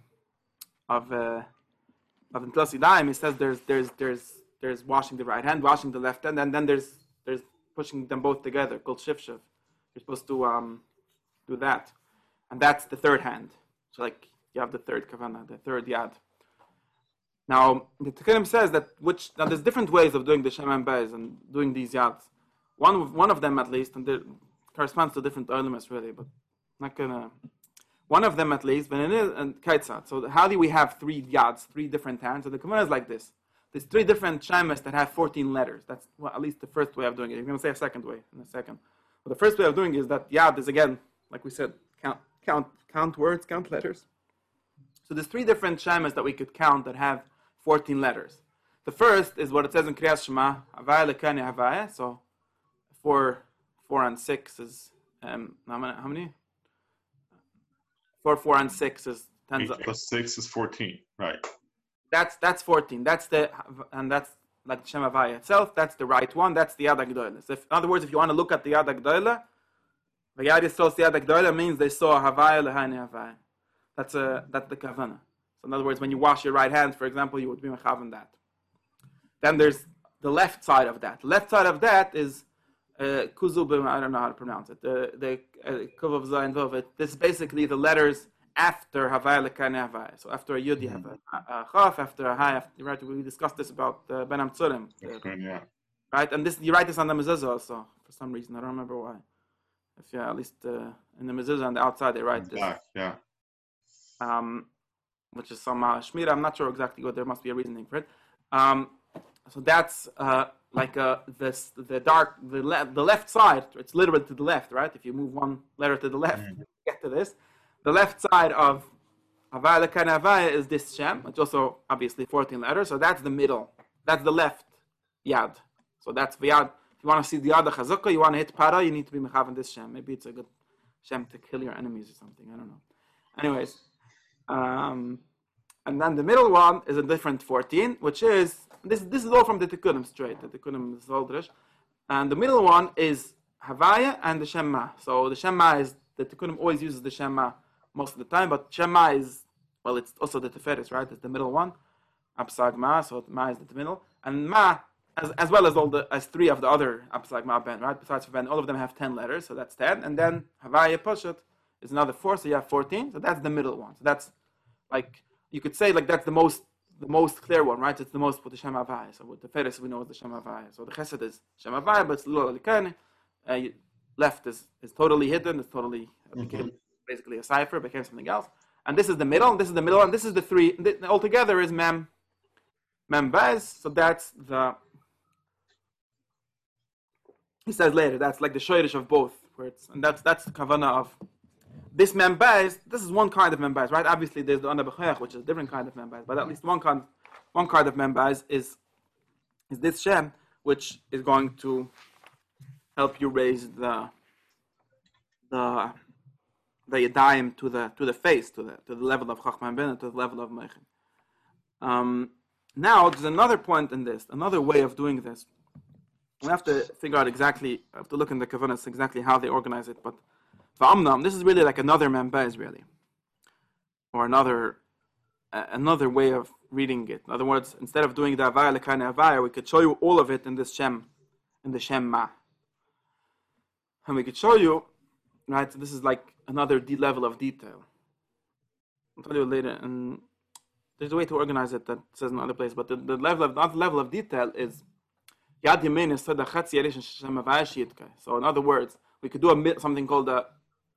Netilas Yadayim, it says there's washing the right hand, washing the left hand, and then there's pushing them both together, called Shiv. You're supposed to do that. And that's the 3rd hand. So like you have the 3rd Kavanah, the 3rd Yad. Now the Tikkunim says that now there's different ways of doing the Shem and Beis and doing these Yads. One of them at least, and it corresponds to different elements really, but not gonna. One of them at least, and Kaitzat. So how do we have 3 Yads, 3 different hands? So the Kavanah is like this. There's 3 different shemes that have 14 letters. That's at least the first way of doing it. You're going to say a second way in a second. But the first way of doing it is that Yad is, again, like we said, count words, count letters. So there's 3 different shemes that we could count that have 14 letters. The first is what it says in Kriyas Shema, Havaya Lekani Havaya. So 4 and 6 is how many? 4, 4 and 6 is 10. 8 plus 6 is 14, right? That's 14. That's like the Shem Havaya itself. That's the right one. That's the Yad HaGdolah. So in other words, if you want to look at the Yad HaGdolah, the Yad HaGdolah means they saw Havaya Lekani Havaya. That's the kavanah. So in other words, when you wash your right hand, for example, you would be mechavan that. Then there's the left side of that. The left side of that is kuzub. I don't know how to pronounce it. The kuvav zayin vav. This is basically the letters after havaya lekane havaya. So after a yud you have a chaf. After a hay. Right? We discussed this about ben amtzurim. Yeah. Right, and this you write this on the mezuzah also for some reason. I don't remember why. At least in the mezuzah on the outside they write this. Back, yeah. Which is some shmira. I'm not sure exactly what. There must be a reasoning for it. So that's like the left side. It's literally to the left, right? If you move one letter to the left, you get to this. The left side of Havaya Lekane Havaya is this Shem. It's also obviously 14 letters. So that's the middle. That's the left yad. So that's the yad. If you want to see the yad chazukah, you want to hit para, you need to be mechavan this Shem. Maybe it's a good Shem to kill your enemies or something. I don't know. Anyways. And then the middle one is a different 14, which is, this is all from the Tikkunim straight. The Tikkunim is all Drish. And the middle one is Havaya and the Shema. So the Shema is, the Tikkunim always uses the Shema most of the time, but Shema is, well, it's also the Tiferes, right? It's the middle one. Apsag Ma, so Ma is the middle. And Ma, as well as 3 of the other Apsag Ma Ben, right? Besides Ben, all of them have 10 letters, so that's 10. And then Havaya Pushat is another 4, so you have 14. So that's the middle one. So that's like, you could say like that's the most clear one, right? It's the most for the Shem Havaya. So with the Feres we know it's the Shem Havaya. So the Chesed is Shem Havaya, but it's Lo Likane. Left is totally hidden. It's totally became basically a cipher, became something else. And this is the middle. And this is the middle, and this is the 3. Altogether is Mem Baz. So that's the. He says later that's like the shoyrish of both, and that's the kavanah of. This membaz, this is one kind of membaz, right? Obviously, there's the Ana B'Chayach, which is a different kind of membaz, but at least one kind of membaz is this Shem, which is going to help you raise the yadayim to the face, to the level of Chachma Ben, to the level of Meichen. Now, there's another point in this, another way of doing this. We have to figure out exactly, I have to look in the Kavanahs exactly how they organize it, but this is really like another membaz, really, or another way of reading it. In other words, instead of doing the Havaya Lekane Havaya, we could show you all of it in this Shem, in the Shem Ma, and we could show you, right? So this is like another level of detail. I'll tell you later, and there's a way to organize it that says in another place, but the level of detail is Yad Yamin is Sadachatz Yeresh Shem Havaya Shiitkei. So in other words, we could do something called a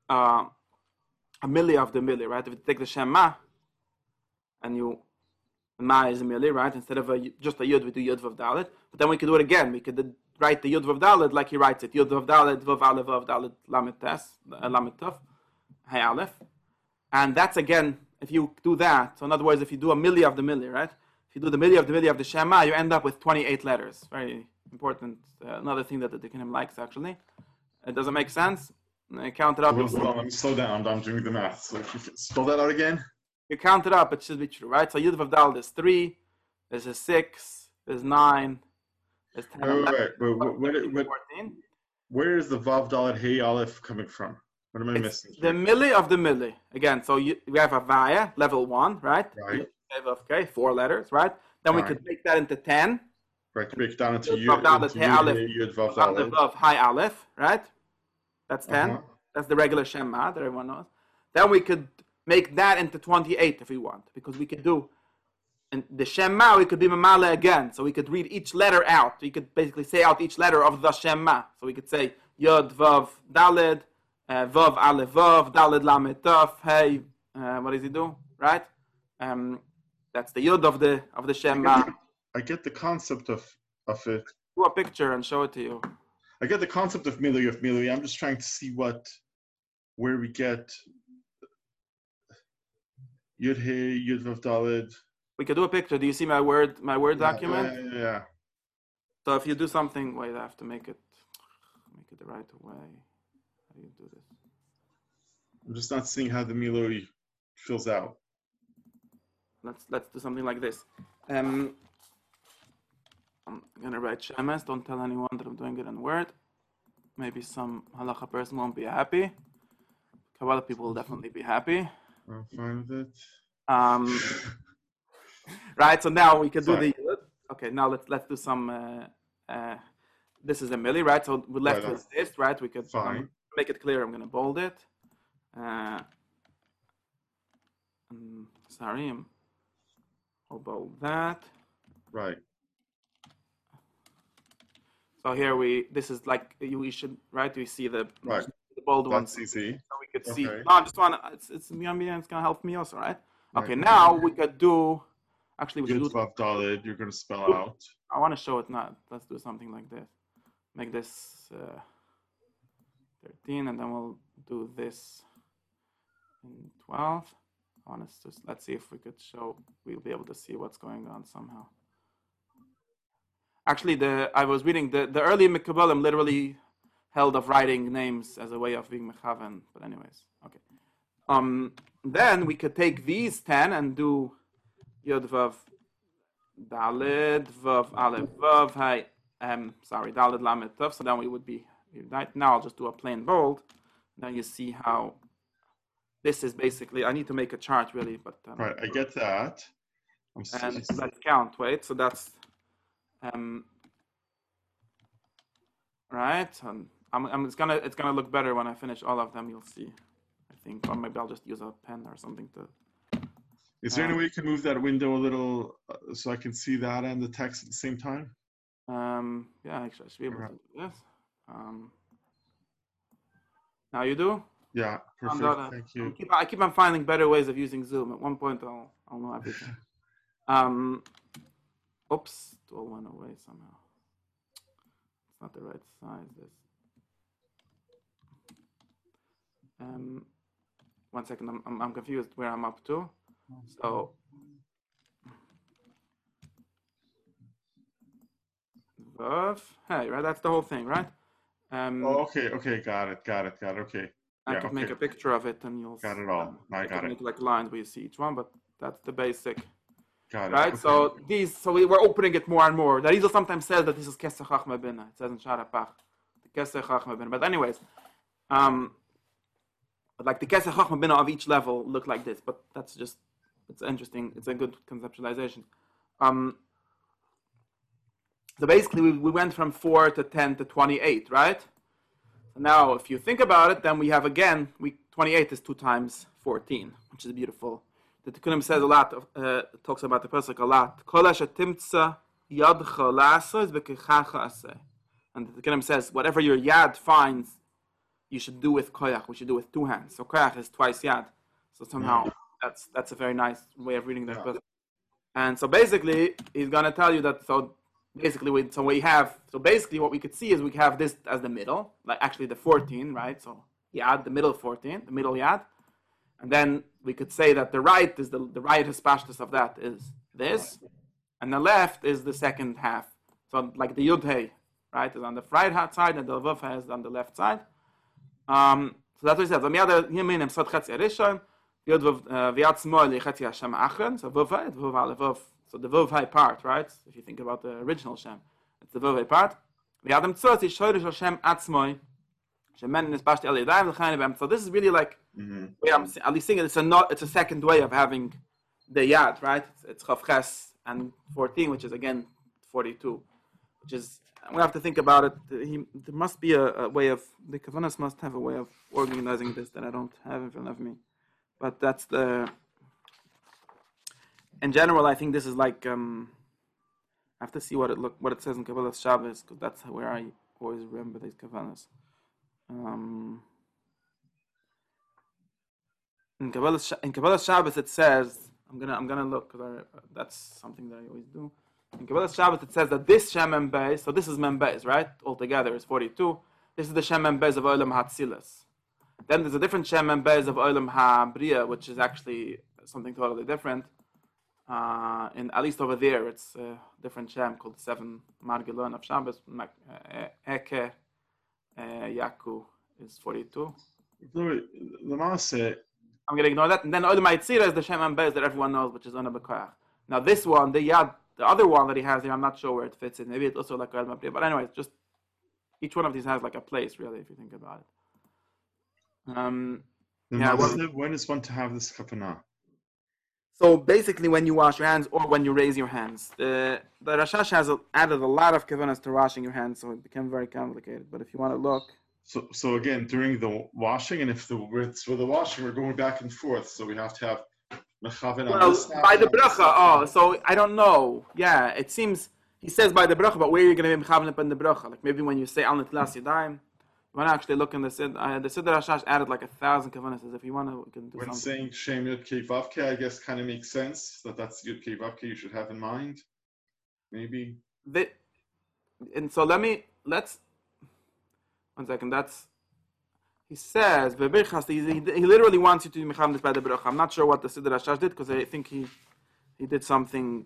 milli of the milli, right? If you take the Shem Ma, and Ma is a milli, right? Instead of just a Yud, we do Yud Vav Dalet. But then we could do it again. We could write the Yud Vav Dalet like he writes it. Yud Vav Dalet, Vav Aleph, Vav Dalet, Lamet Tes, Lamet Tov, Hay Aleph. And that's again, if you do that, so in other words, if you do a milli of the milli, right? If you do the milli of the Shem Ma, you end up with 28 letters. Very important. Another thing that the Tikkunim likes, actually. It doesn't make sense. Count it up. Let me slow down. I'm doing the math. So if you spell that out again. You count it up, it should be true, right? So Yud Vav Dalet is 3, there's a 6, there's 9, there's 10, wait. 14. Where is the Vav Dalet Hey Aleph coming from? What am I missing? The milli of the milli. Again, so we have Havaya, level 1, right? Okay, 4 letters, right? Then we could make that into 10. Right, break it down into Yud Vav Dalet Vav Hay Aleph, right? That's 10. That's the regular Shema that everyone knows. Then we could make that into 28 if we want, because we could do, and the Shema we could be Mamala again, so we could read each letter out. You could basically say out each letter of the Shema. So we could say Yod Vav Daled, Vav Aleph Vav, Daled Lamed Tov, Hey. What does he do? Right? That's the Yod of the Shema. I get the concept of it. Do a picture and show it to you. I get the concept of milli. I'm just trying to see where we get Yud Hey, Yud Vav Daled. We could do a picture. Do you see my Word document? Yeah. So if you do something, wait, I have to make it the right way. How do you do this? I'm just not seeing how the Miloi fills out. Let's do something like this. I'm gonna write Shemes. Don't tell anyone that I'm doing it in Word. Maybe some halacha person won't be happy. Kabbalah people will definitely be happy. I'm fine with it. Right. So now we can do the. Okay. Now let's do some. This is a milli, right? So we're left with this, right? We could make it clear. I'm gonna bold it. Sorry, I'll bold that. Right. So here this is like we should, right? We see the bold one. That's easy. So we could see. No, I just want to. It's gonna help me also, right? Okay. Now we could do. Actually, we should do. Dalet, you're gonna spell out. I want to show it not. Let's do something like this. Make this 13, and then we'll do this in 12. I want to just let's see if we could show. We'll be able to see what's going on somehow. Actually, I was reading the early Mekabalim literally held of writing names as a way of being mechaven. But anyways, okay. Then we could take these 10 and do Yod Vav Daled Vav Aleph Vav Hay. Sorry, Daled Lamed Tav. So then we would be right now. I'll just do a plain bold. Now you see how this is basically. I need to make a chart really, but right. I get that. And let's count. Wait. So that's. Right, it's gonna look better when I finish all of them. You'll see, I think, or maybe I'll just use a pen or something to. Is there any way you can move that window a little so I can see that and the text at the same time? Yeah, actually, I should be able to do this. Now you do? Yeah, perfect. Thank you. I keep on finding better ways of using Zoom. At one point, I'll know everything. Oops, it all went away somehow. It's not the right size. This. One second, I'm confused where I'm up to. So, Vav. Hey, right? That's the whole thing, right? Okay, got it. Okay. I could make a picture of it, and you'll. Got it all. I got it. Make like lines where you see each one, but that's the basic. Got it. Right, okay. So we were opening it more and more. The Rizal sometimes says that this is Kesser Chachma Bina. It says in Sharapach, the Kesser Chachma Bina. But anyways, like the Kesser Chachma Bina of each level look like this. But that's just, it's interesting. It's a good conceptualization. So basically, we went from 4 to 10 to 28, right? So now, if you think about it, then we have again, 28 is 2 times 14, which is beautiful. The Tikkunim says a lot, talks about the Pesach a lot. And the Tikkunim says, whatever your yad finds, you should do with koyach. We should do with 2 hands. So koyach is twice yad. So somehow that's a very nice way of reading that Pesach. And so basically, he's going to tell you that. So basically, what we could see is we have this as the middle, like actually the 14, right? So yad, the middle 14, the middle yad. And then we could say that the right is the right hispashtus of that is this, and the left is the second half. So like the yud hey, right, is on the right hand side, and the vav is on the left side. So that's what he says. So vav, so the vav hey part, right? If you think about the original Shem, it's the vav hey part. So this is really like way I'm at least thinking it's a second way of having the yad, right? It's Chavches and 14, which is again 42, which is we have to think about it. There must be a way of the Kavanas must have a way of organizing this that I don't have in front of me, but that's the. In general, I think this is like I have to see what it says in Kabbalah Shabbos, because that's where I always remember these Kavanas. In Kabbalah Shabbos it says I'm gonna look because that's something that I always do. In Kabbalah Shabbos it says that this Shem and Beis, so this is Mem Beis, right? Altogether is 42. This is the Shem and Beis of Olam HaTzilas. Then there's a different Shem and Beis of Olam HaBriya, which is actually something totally different. in at least over there, it's a different Shem called 7 Margilon of Shabbos. Eke Yaku is 42. The Maaseh, I'm going to ignore that. And then Olam Haitzira is the Shem Ambez that everyone knows, which is Ona B'Koyach. Now this one, the other one that he has here, I'm not sure where it fits in. Maybe it's also like Olam Haitzira. But anyway, it's just each one of these has like a place, really, if you think about it. When is one to have this kavanah? So basically, when you wash your hands or when you raise your hands, the Rashash has added a lot of kavanas to washing your hands, so it became very complicated. But if you want to look, so again during the washing, and if for the washing we're going back and forth, so we have to have mechaven on this. By the bracha. Oh, so I don't know. Yeah, it seems he says by the bracha, but where are you going to be mechaven up in the bracha? Like maybe when you say al netilas yadayim. When I actually look in the Siddur Rashash added like 1,000 kavanas. If you want to, we can do when something. Saying Shem Yud Kei Vav Kei, I guess kind of makes sense that's Yud Kei Vav Kei you should have in mind. Maybe. And so let's 1 second. He says he literally wants you to be mechaven this by the bracha. I'm not sure what the Siddur Rashash did because I think he did something.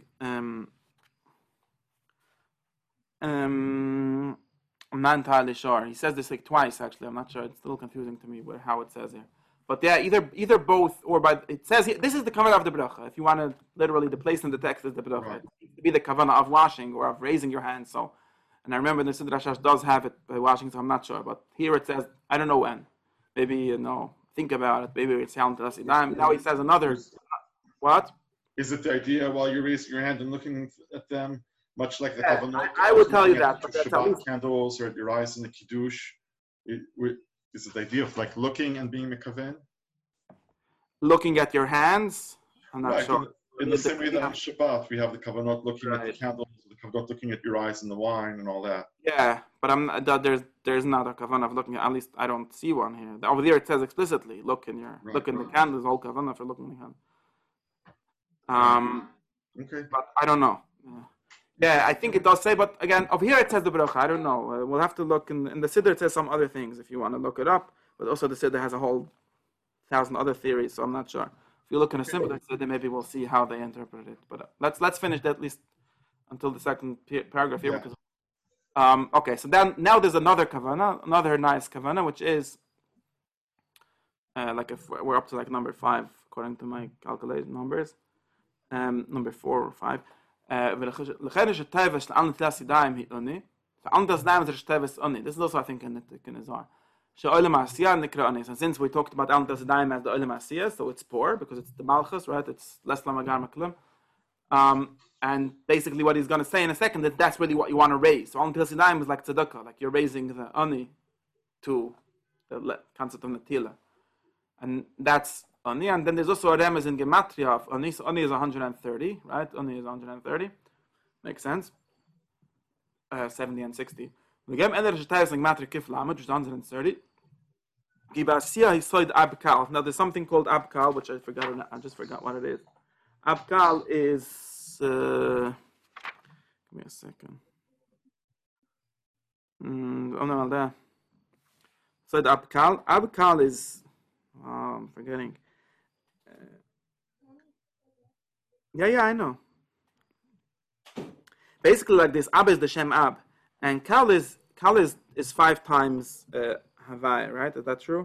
I'm not entirely sure. He says this like twice actually. I'm not sure. It's a little confusing to me how it says here. But yeah, either both or by it says here, this is the kavanah of the bracha. If you want to literally the place in the text is the bracha. Right. It needs to be the kavanah of washing or of raising your hands. So, and I remember the Siddur Rashash does have it by washing, so I'm not sure. But here it says I don't know when. Maybe think about it. Maybe it's Yom Tov. Now he says another. What? Is it the idea while you're raising your hand and looking at them? Much like the kavanah, I would tell you that. But Shabbat candles or at your eyes in the kiddush, is it the idea of like looking and being mekaven? Looking at your hands, I'm not sure. In the same way that on Shabbat we have the kavanah looking at the candles, the kavanah looking at your eyes and the wine and all that. Yeah, but there's not a kavanah of looking. At least I don't see one here. Over there it says explicitly, look in the candles, all kavanah for looking in the hand. Okay. But I don't know. Yeah, I think it does say, but again, over here it says the bracha. I don't know. We'll have to look in the Siddur. It says some other things if you want to look it up. But also the Siddur has a whole 1,000 other theories, so I'm not sure. If you look in a simpler Siddur, maybe we'll see how they interpret it. But let's finish that at least until the second paragraph here. Yeah. Because, okay, so now there's another kavanah, another nice kavanah, which is like if we're up to like number 5 according to my calculated numbers, number 4 or 5. This is also I think in the Zohar. And since we talked about Al Tasidayim as the Olam Asiyah, so it's poor because it's the Malchus, right? It's less Lamagar Maklim. And basically what he's going to say in a second is that's really what you want to raise. So Al Tasidayim is like tzedakah, like you're raising the Ani to the concept of Natila. And that's Ani, and then there's also a remez in Gematria of Ani. So Ani is 130, right? Ani is 130. Makes sense. 70 and 60. The Gem Ender Shetayis in Gematria Kif Lamed, which is 130. Gibasiya Hisoid Abkal. Now there's something called Abkal, which I just forgot what it is. Abkal is. Give me a second. So the Abkal. Abkal is. I'm forgetting. Yeah, I know. Basically, like this, Ab is the Shem Ab, and Kal is 5 times Havai, right? Is that true?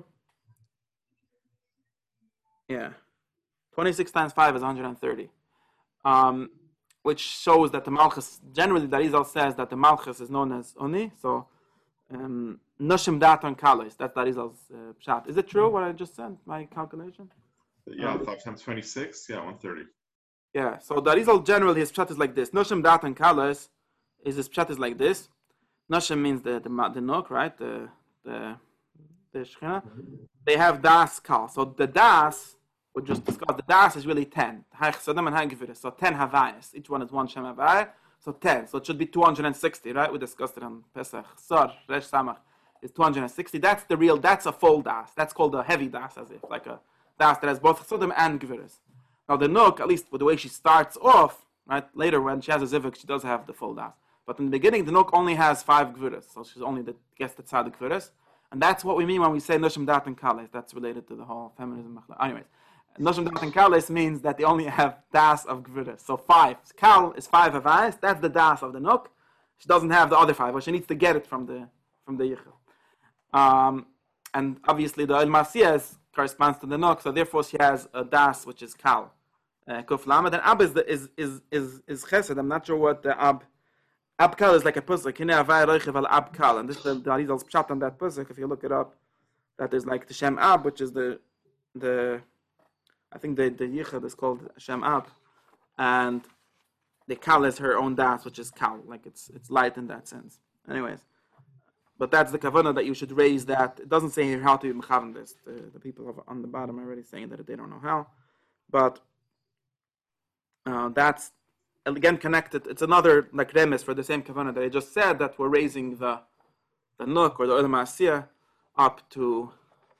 Yeah, 26 times 5 is 130, which shows that the Malchus generally the Arizal says that the Malchus is known as Oni. So Noshim Dat on Kalis. That's the Arizal's pshat. Is it true what I just said? My calculation? Yeah, 5 times 26. Yeah, 130. Yeah, so the Arizal generally his pshat is like this. Noshim Dat and Kalas his pshat is like this. Noshim means the nok, right? The Shechina. They have Das Kal. So the Das we just discussed. The Das is really 10. So 10 Havayas. Each one is 1 Shem Havayah. So 10. So it should be 260, right? We discussed it on Pesach. Sor Resh Samach is 260. That's a full Das. That's called a heavy Das, as if like a Das that has both Chodim and Gviras. Now the Nuk, at least with the way she starts off, right? Later when she has a Zivik, she does have the full Das. But in the beginning, the Nuk only has 5 Gviras. So she's only gets the Tzadik Gviras. And that's what we mean when we say Noshim Dat and Kales. That's related to the whole feminism. Anyways, Noshim Dat and Kalis means that they only have das of Gvura. So 5. Kal is 5 avayas. That's the das of the Nuk. She doesn't have the other 5, but she needs to get it from the Yichel. And obviously the El Masiyas corresponds to the Nuk, so therefore she has a das which is Kal. Kuf Lamed. And Ab is Chesed. I'm not sure what the Ab. Ab Kal is like a pusuk. Hine avay roichev al Ab Kal. And this is the Arizal's pshat on that pusuk. If you look it up, that is like the Shem Ab, which is the I think the Yichud is called Shem Ab, and the Kal is her own das, which is Kal, like it's light in that sense. Anyways, but that's the kavanah that you should raise that. It doesn't say here how to mechavan this. The people on the bottom are already saying that they don't know how, but that's again connected. It's another like remes for the same kavanah that I just said, that we're raising the Nuk or the Olam Asiyah up to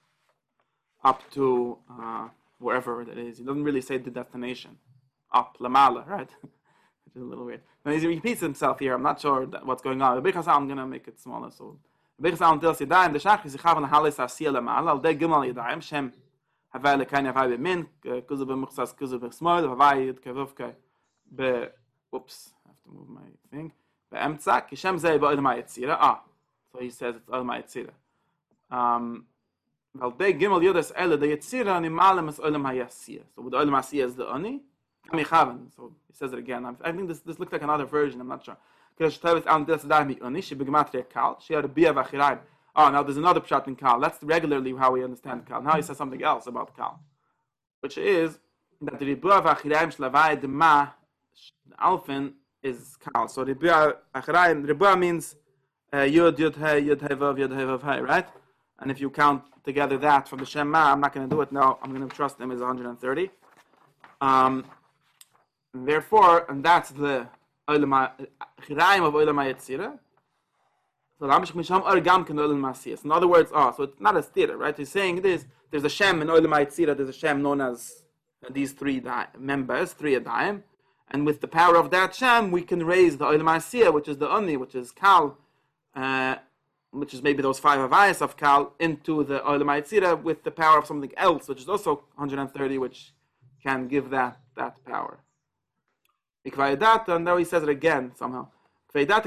wherever it is. He doesn't really say the destination. Up, Lamala, right? Which is a little weird. But he repeats himself here. I'm not sure what's going on. I'm going to make it smaller. So, Bechasam tells Yadayim, the Shach is Chavan Halis Asiyah Lamala, al de Gimal Yadayim, Shem Havai Lekani Havai Bemin, Kuzu Bemuchsas, Kuzu Besmoil, Havai Yud Kavuvke, Be, oops, I have to move my thing, Be Emtzak, Shem Zay Ba Ilma Yetzira. So he says it's Ilma Yetzira. Well, they gimel yodas ele the yetzira ani malem es olam hayasiyah. So with the olam hayasiyah is the ani. Kamichavan. So he says it again. I think this looks like another version. I'm not sure. Because Tavis am des dami ani. She begematria kal. She had a bia v'achiraim. Oh, now there's another pshat in kal. That's regularly how we understand kal. Now he says something else about kal, which is that the bia v'achiraim shlavai de ma alfin is kal. So the bia v'achiraim. The bia means yud hey vav yud hey vav hey, right? And if you count together that from the Shema, I'm not going to do it now. I'm going to trust them as 130. Therefore, and that's the Chiraim of Olam HaYetzirah. So in other words, so it's not a stira, right? He's saying this, there's a Shem in Olam HaYetzirah, there's a Shem known as these three members, 3 Adayim. And with the power of that Shem, we can raise the Olam HaYetzirah, which is the Ani, which is Kal, which is maybe those 5 avayas of Kal, into the Olam HaYetzirah with the power of something else, which is also 130, which can give that power. And now he says it again somehow. So earlier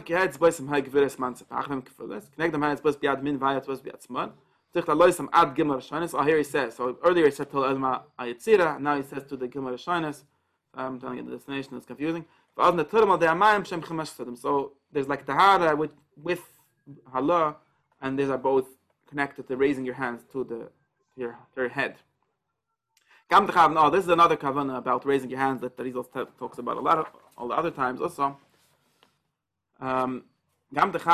he says, so earlier he said to Olam HaYetzirah, now he says to the Gimel Rishonos. I'm telling you the destination is confusing. So there's like Tahara with Halah, and these are both connected to raising your hands to your head. This is another kavanah about raising your hands that the Rizal talks about all the other times also. So this is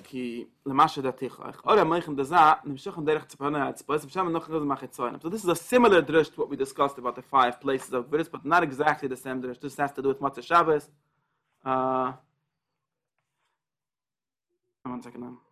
a similar drush to what we discussed about the 5 places of Gvuris, but not exactly the same drush. This has to do with Matzah Shabbos. One second now.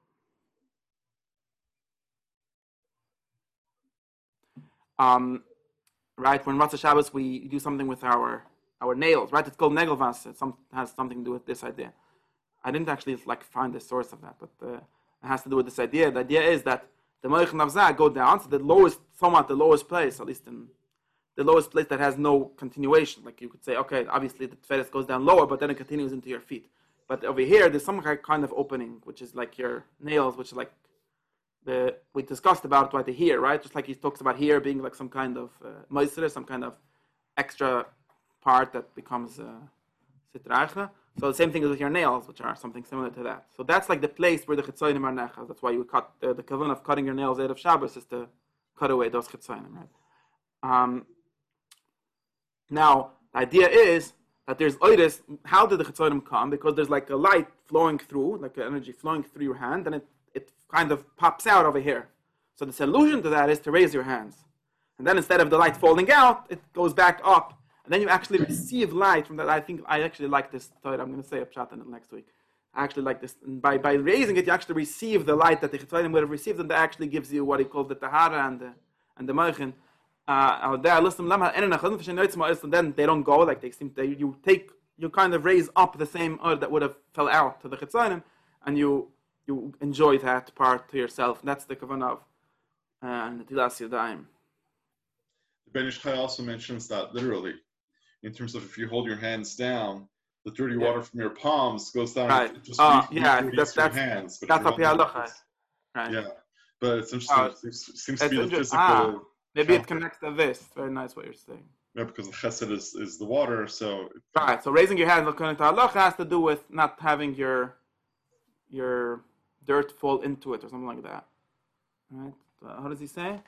Right, when Matzah Shabbos we do something with our nails, right? It's called Negelvas. It has something to do with this idea. I didn't actually find the source of that, but it has to do with this idea. The idea is that the Moich Navzah go down to the lowest place, at least in the lowest place that has no continuation. Like you could say, okay, obviously the Tferes goes down lower, but then it continues into your feet. But over here, there's some kind of opening, which is like your nails, which is like we discussed about right here, right? Just like he talks about here being like some kind of moister, some kind of extra part that becomes sitrachna. So the same thing is with your nails, which are something similar to that. So that's like the place where the chitzonim are nechas. That's why you cut the kavanah of cutting your nails out of Shabbos is to cut away those chitzonim, right? Now the idea is that there's oiris. How did the chitzonim come? Because there's like a light flowing through, like an energy flowing through your hand, and it kind of pops out over here. So the solution to that is to raise your hands, and then instead of the light falling out, it goes back up. And then you actually receive light from that. I think I actually like this Torah. I'm going to say a pshat in it next week. I actually like this. And by raising it, you actually receive the light that the Chitzonim would have received, and that actually gives you what he calls the Tahara and the Moichin. And then they don't go like you kind of raise up the same earth that would have fell out to the Chitzonim, and you enjoy that part to yourself. And that's the kavanah of Netilas Yadayim. Ben Ish Chai also mentions that literally, in terms of if you hold your hands down, the dirty water from your palms goes down. Right. It just Yeah, re-dirties your hands. But if that's you're a holding them, halacha. Right. yeah. But it's interesting. Oh, It seems to it's be the interesting. physical Maybe it counter. connects to this. Very nice what you're saying. Yeah, because the chesed is the water, so Right. So raising your hands according to halacha has to do with not having your dirt fall into it or something like that. Right. How does he say?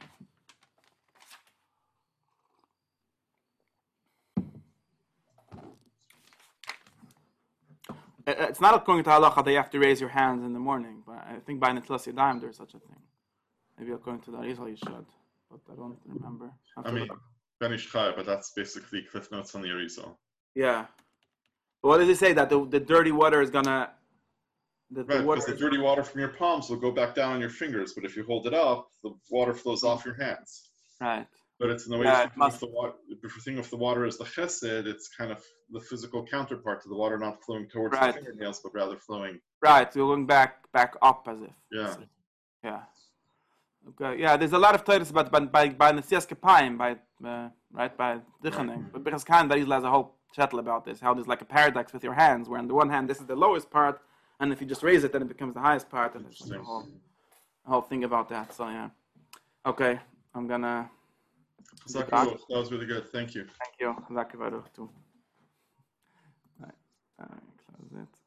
It's not according to halacha that you have to raise your hands in the morning, but I think by Netilas Yadayim there's such a thing. Maybe according to the Arizal you should, but I don't remember. I mean, Ben Ish Chai, but that's basically Cliff Notes on the Arizal. Yeah. But what does he say? That the dirty water is gonna... Right, because the dirty water from your palms will go back down on your fingers, but if you hold it up, the water flows off your hands. Right. But it's in the way if you think of the water as the chesed, it's kind of the physical counterpart to the water not flowing towards the fingernails, but rather flowing. Right, so you're going back up as if. Yeah. Yeah. Okay. Yeah, there's a lot of titles about by Nesias Kepayim, by Dichaning. But because Khan Darizla has a whole chattel about this, how there's like a paradox with your hands, where on the one hand this is the lowest part, and if you just raise it, then it becomes the highest part, and there's like a whole thing about that. So yeah. Okay, I'm gonna. That was really good. Thank you. Thank you. All right, close it.